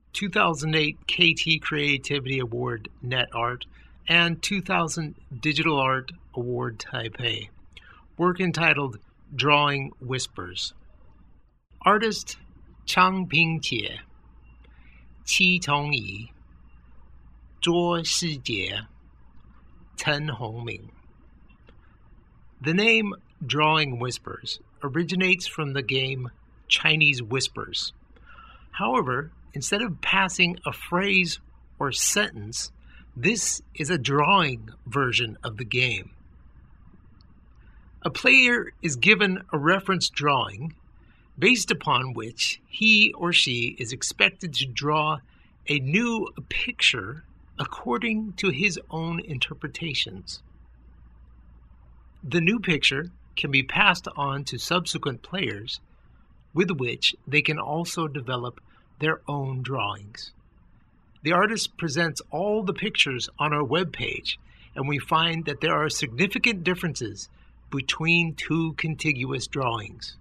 2008 KT Creativity Award Net Art, and 2000 Digital Art Award Taipei. Work entitled Drawing Whispers. Artist Chang Pingjie, Qi Tongyi, Zhuo Shijie, Ten Hongming. The name Drawing Whispers originates from the game Chinese Whispers. However, instead of passing a phrase or sentence, this is a drawing version of the game. A player is given a reference drawing based upon which he or she is expected to draw a new picture according to his own interpretations. The new picture can be passed on to subsequent players, with which they can also develop their own drawings. The artist presents all the pictures on our webpage, and we find that there are significant differences between two contiguous drawings.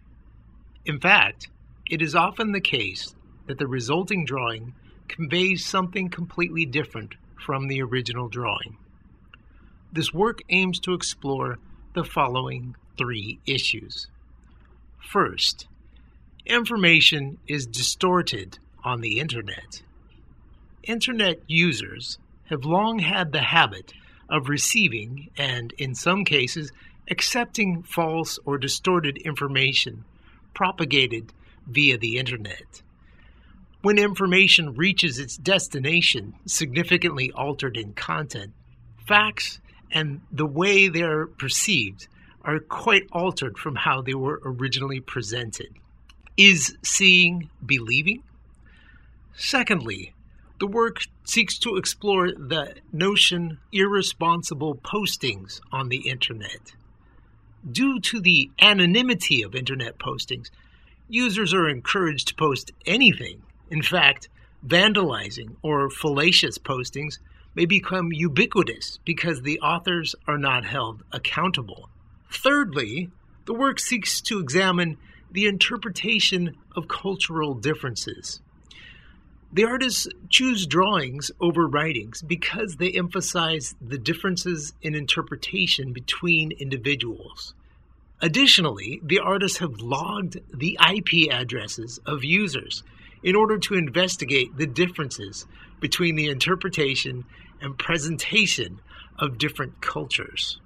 In fact, it is often the case that the resulting drawing conveys something completely different from the original drawing. This work aims to explore the following 3 issues. First, information is distorted on the internet. Internet users have long had the habit of receiving and, in some cases, accepting false or distorted information propagated via the internet. When information reaches its destination significantly altered in content, facts and the way they are perceived are quite altered from how they were originally presented. Is seeing believing? Secondly, the work seeks to explore the notion irresponsible postings on the internet. Due to the anonymity of internet postings, users are encouraged to post anything. In fact, vandalizing or fallacious postings may become ubiquitous because the authors are not held accountable. Thirdly, the work seeks to examine the interpretation of cultural differences. The artists choose drawings over writings because they emphasize the differences in interpretation between individuals. Additionally, the artists have logged the IP addresses of users in order to investigate the differences between the interpretation and presentation of different cultures.